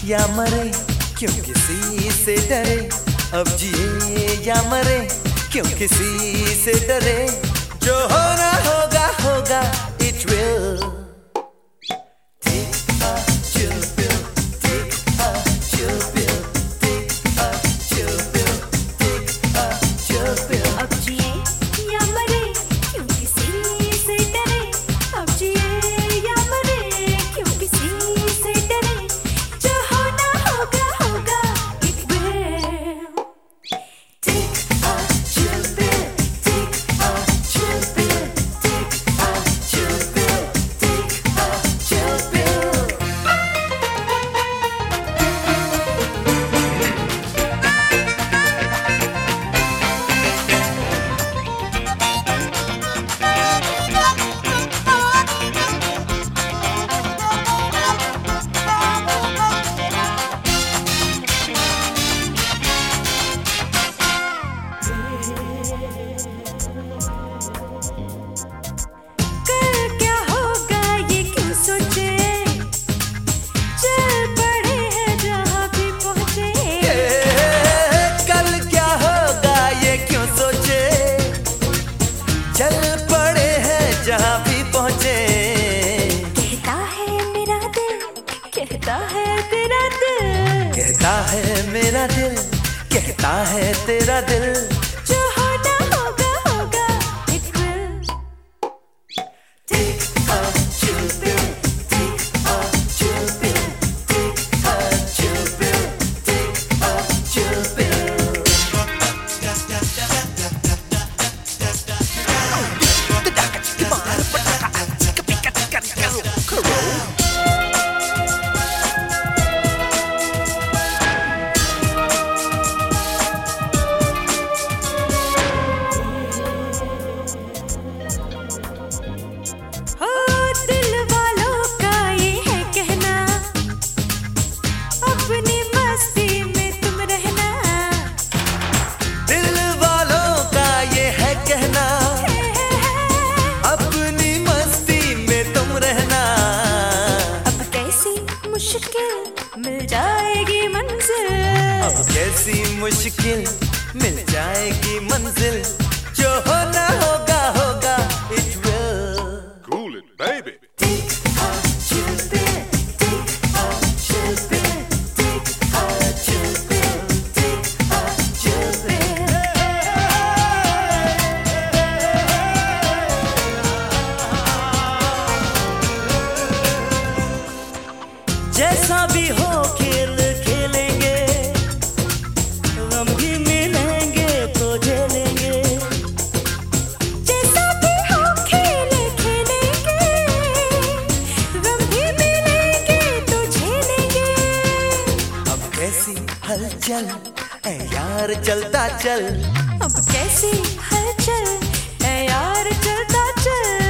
या मरे, क्यों किसी से डरे। अब जिए या मरे, क्यों किसी से डरे। जो होना होगा होगा, it will। Take a chill pill, take a chill pill, take a chill pill, take a chill pill। अब जिए या मरे, क्यों किसी से डरे। अब जिए या मरे, क्यों किसी से डरे। जो होना होगा होगा, it will। Take a chill pill, take a chill pill, take a chill pill, take a chill pill। कल क्या होगा ये क्यों सोचे, चल पड़े हैं जहाँ भी पहुँचे। कल क्या होगा ये क्यों सोचे, चल पड़े हैं जहाँ भी पहुँचे। कहता है मेरा दिल, कहता है तेरा दिल, कहता है मेरा दिल, कहता है तेरा दिल। जो होना होगा होगा, it will। Take a chill pill, take a chill pill, take a chill pill, take a chill pill। हो दिल वालों का ये है कहना, अपनी मस्ती में तुम रहना। दिल वालों का ये है कहना, अपनी मस्ती में तुम रहना। अब कैसी मुश्किल मिल जाएगी मंजिल, अब कैसी मुश्किल मिल जाएगी मंजिल। जो होना होगा होगा, it will। Cool it, baby. Take a chill pill, take a chill pill, take a chill pill, take a chill pill। जैसा भी हो खेल खेलेंगे, गम भी मिलेंगे तो झेलेंगे। जैसा भी हो खेल खेलेंगे, गम भी मिलेंगे तो झेलेंगे। अब कैसी हलचल ऐ यार चलता चल। अब कैसी हलचल है यार, चलता चल।